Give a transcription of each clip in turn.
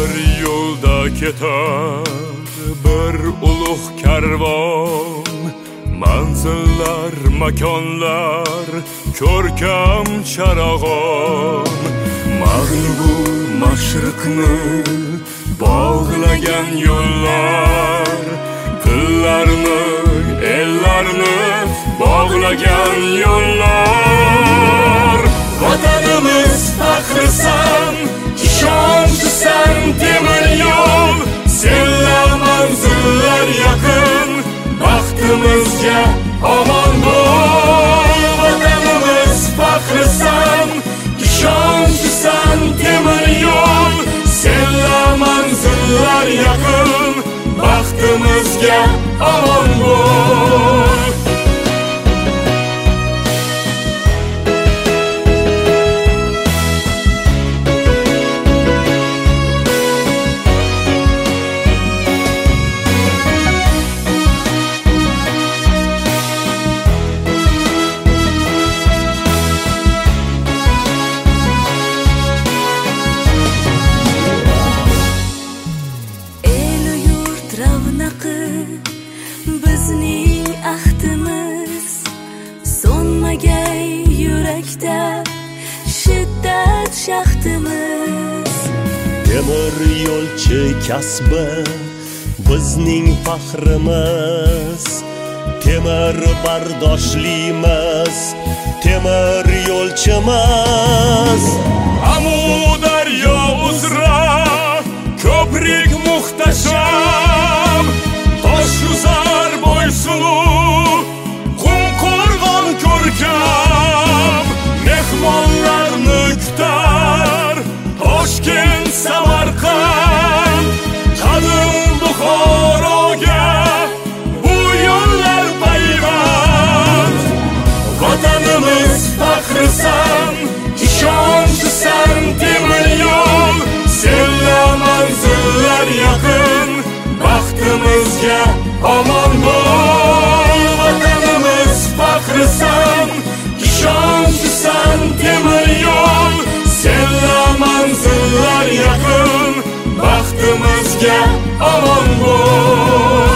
temir yo'lda ketar bir ulug' karvon, manzillar, makonlar, ko'rkam charog'on. Mag'ribu mashriqni bog'lagan yo'llar, tillarni, ellarni bog'lagan yo'llar. Vatanimiz faxrisan, ishonchsan temir yo'l, senlar manzillar yaqin, baxtimizga omon bo'l. Vatanimiz faxrisan, ishonchsan temir yo'l, senlar manzillar yaqin, baxtimizga omon bo'l. Bizning ahdimiz so'nmagay yurakda shiddat shaxtimiz. Temir yo'lchi kasbi bizning faxrimiz, temir bardoshligimiz, temir yo'lchimiz. Amudaryo uzra ko'prik muhtasham, toshuzar bo'ysulu qum qo'rg'on ko'rkam, mehmonlarni kutar Toshkent, Samarqand, qadim Buxoroga bu yo'llar payvand. Vatanimiz faxrisan, ishonchsan temir yo'l, senlar manzillar yaqin, baxtimizga omon bo'l. Vatanimiz faxrisan, ishonchsan temir yo'l, senlar manzillar yaqin, baxtimizga omon bo'l.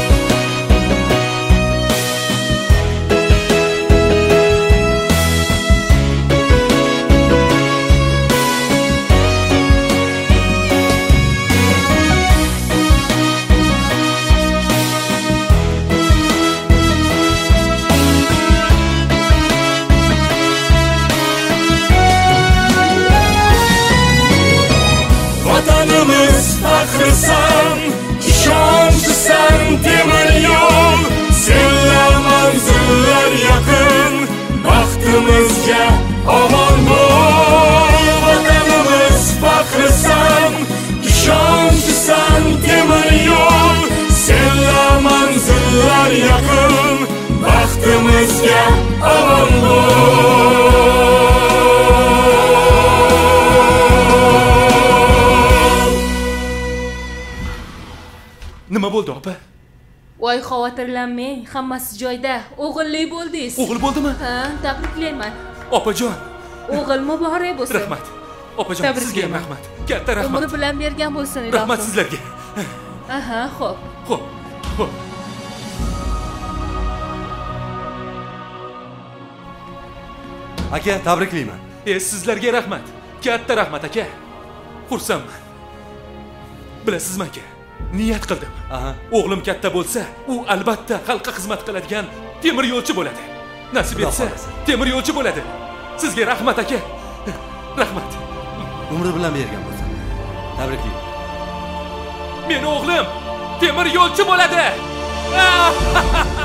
Vatanimiz faxrisan, ishonchsan temir yo'l, senlar manzillar yaqin, baxtimizga omon bo'l. Vatanimiz faxrisan, ishonchsan temir yo'l, senlar manzillar yaqin, baxtimizga omon bo'l. Nima bo'ldi opa? Voy, xavotirlanmang, hammasi joyida. O'g'illi bo'ldingiz. O'g'il bo'ldimi? Ha, tabriklayman. Opajon, O'g'il muborak bo'lsin. rahmat. Opajon, sizga ham rahmat. Katta rahmat. Umri bilan bergan bo'lsin, ilohim. Rahmat sizlarga. Aha, xo'p. Xo'p, xo'p. Aka, tabriklayman. Sizlarga rahmat. Katta rahmat aka. Xursandman. Bilasizmi aka? Niyat qildim. O'g'lim katta bo'lsa, u albatta xalqqa xizmat qiladigan temir yo'lchi bo'ladi. Nasib etsa, temir yo'lchi bo'ladi. Sizga rahmat aka. Rahmat. Umri bilan bergan bo'lsin. Tabriklayman. Meni o'g'lim temir yo'lchi bo'ladi.